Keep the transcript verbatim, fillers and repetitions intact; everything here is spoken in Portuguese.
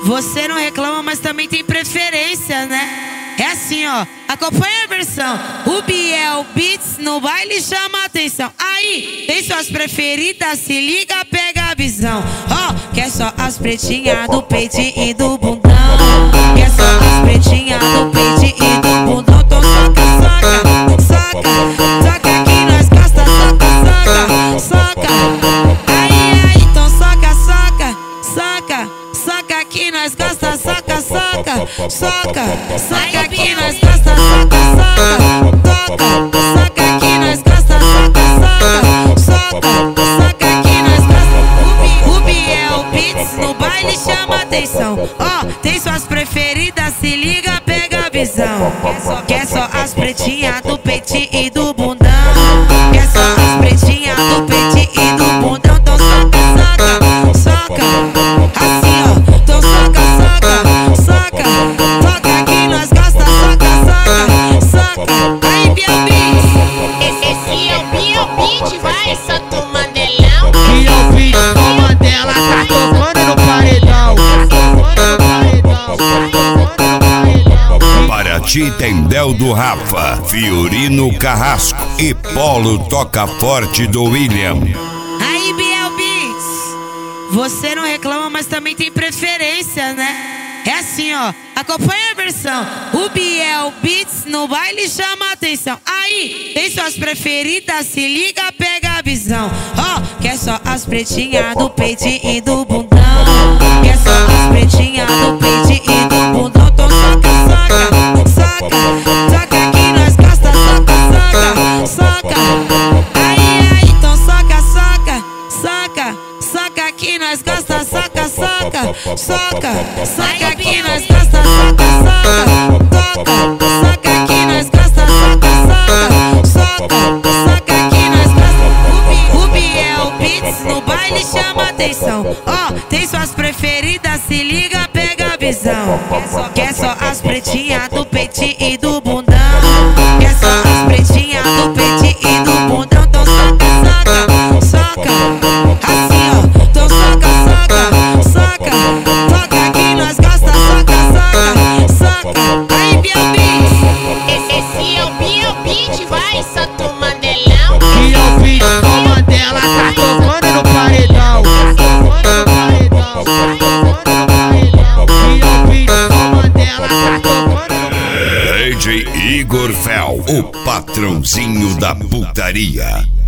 Você não reclama, mas também tem preferência, né? É assim, ó, acompanha a versão. O Biel Beats no baile chama atenção. Aí, tem suas preferidas, se liga, pega a visão. Ó, oh, quer só as pretinhas do peito e do bundão. Quer só as pretinhas do peito e do bundão. Então soca, soca, soca, soca aqui nas costas, soca, soca, soca. Aí, aí, então soca, soca, soca, soca aqui nas costas, soca, soca, soca, soca aqui nas costas, soca, soca, toca, soca aqui nas costas, soca, soca, soca, soca aqui nas costas. O Biel Beats no baile chama atenção. Ó, tem suas preferidas, se liga, pega a visão. Quer só as pretinhas do peito e do bundão. Quer só as pretinhas do peito e do bundão. Então soca, soca, soca, assim ó. Então soca, soca, soca, toca aqui nas costas, soca, soca, soca. Aí Biel Beats, esse é o Biel Beats, vai, Santo Mandelão. Biel Beats, o Mandela tá tocando no paredão. Paraty tem Del do Rafa, Fiorino Carrasco e Polo Toca Forte do William. aí Biel Beats, você não reclama, mas também tem preferência, né? É assim, ó, acompanha a versão. O Biel Beats no baile chama atenção. Aí, tem suas preferidas, se liga, pega a visão. Ó, oh, quer só as pretinhas do peito e do bundão. Quer só as pretinhas do peito e do bundão. Então soca, soca, soca, soca aqui nas costas, soca, soca, soca. Aí, aí, então soca, soca, soca, soca aqui nas costas, soca, soca, soca, soca aqui nas costas, soca, soca, toca, soca aqui nas costas, soca, soca, soca, soca aqui nas costas. O Biel Beats no baile chama atenção. Ó, oh, tem suas preferidas, se liga, pega a visão. Quer só as pretinhas do peito e do bundão. Quer só as pretinhas do peito e do bundão. Então soca, soca, soca, assim ó. Então soca, soca, soca, toca aqui nas costas, soca, soca, soca. Aí Biel Beats, esse é o Biel Beats, vai, Santo Mandelão. Biel Beats, o Mandela tá tocando no paredão. Biel Beats, o Mandela tá tocando. D J Igor Fel, o patrãozinho da putaria.